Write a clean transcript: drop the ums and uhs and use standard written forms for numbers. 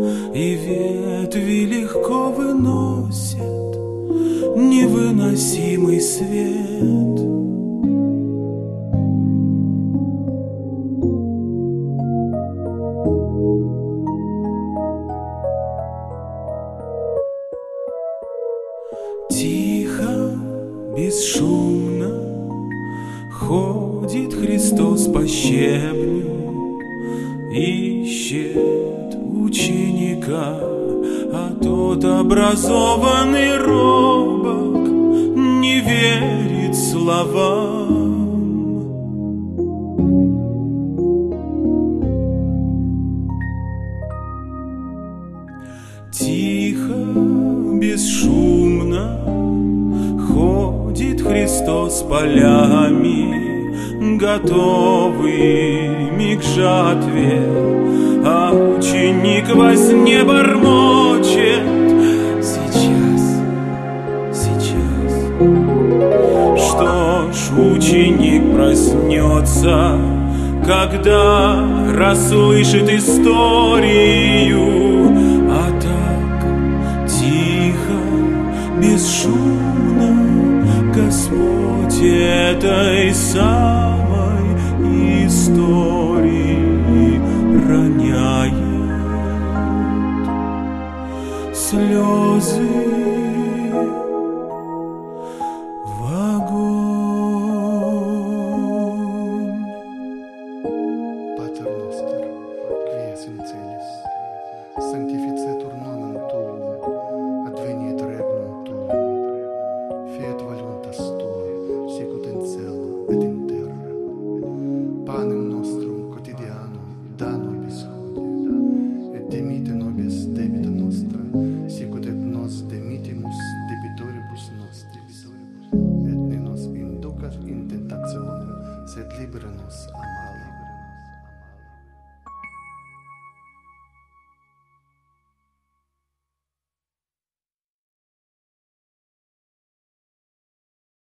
и ветви легко выносят невыносимый свет. Тихо, бесшумно ходит Христос по щебню, ищет ученика, а тот образованный робок не верит словам. Тихо, бесшумно ходит Христос полями, готовыми к жатве, а ученик во сне бормочет: сейчас, сейчас. Что ж, ученик проснется, когда расслышит историю, а так тихо, бесшумно Господь этой самой истории роняет слезы в огонь. Pater noster, qui es in celis, sanctificetur nomen tuum, adveniet regnum tuum, fiat voluntas tua, sicut in cielo et in terra. Panem nostrum quotidianum da nobis hodie, et dimitte nobis debita